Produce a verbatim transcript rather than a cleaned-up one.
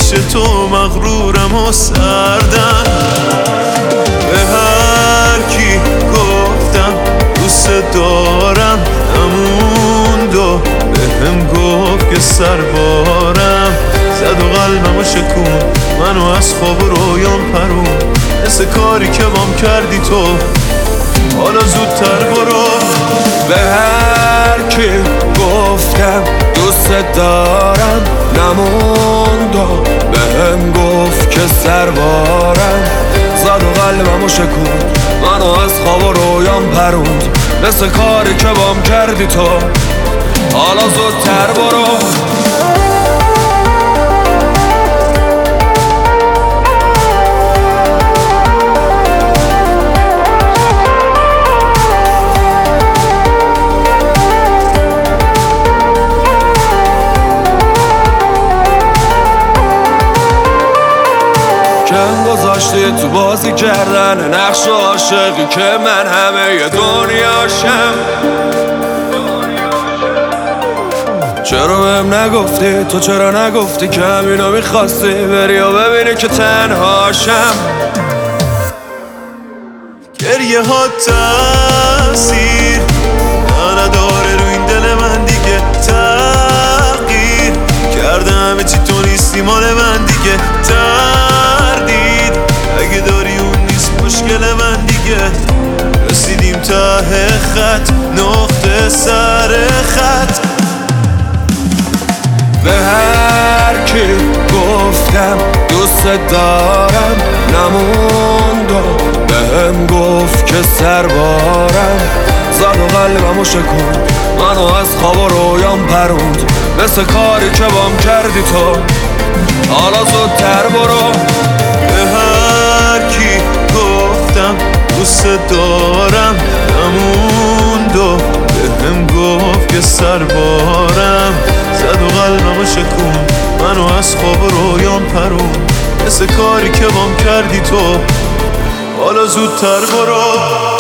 پیش تو مغرورم و سردم. به هر کی گفتم دوست دارم نموند و به هم گفت که سربارم. زد و قلبمو شکون، منو از خواب و رویام پرون، مثل کاری که بام کردی تو، حالا زودتر برو. به هر کی گفتم دوست دارم نموند و به هم گفت که سربارم. زد و قلبمو شکوند، منو از خواب و رویام پروند، مثل کاری که بام کردی تو، حالا زودتر برو. کم گذاشتی تو بازی کردن نقش عاشقی که من همه ی دنیاشم. چرا بهم نگفتی؟ تو چرا نگفتی که همینو میخواستی بری و ببینی که تنهاشم؟ گریه ها تاثیر نداره رو این دل من دیگه، تغییر کرده همه چی، تو نیستی مال من دیگه. تردید اگه داری اون نیست مشکل من دیگه. رسیدیم ته خط، نقطه سر خط. به هر کی گفتم دوست دارم نموند و به هم گفت که سربارم. زد و قلبمو شکوند، منو از خواب و رویام پروند، مثل کاری که بام کردی تو، حالا زودتر برو. به هر کی گفتم دوست دارم نموند و به هم گفت که سربارم. زد و قلبمو شکون، منو از خواب و رویام پرون، مثل کاری که بام کردی تو، حالا زودتر برو.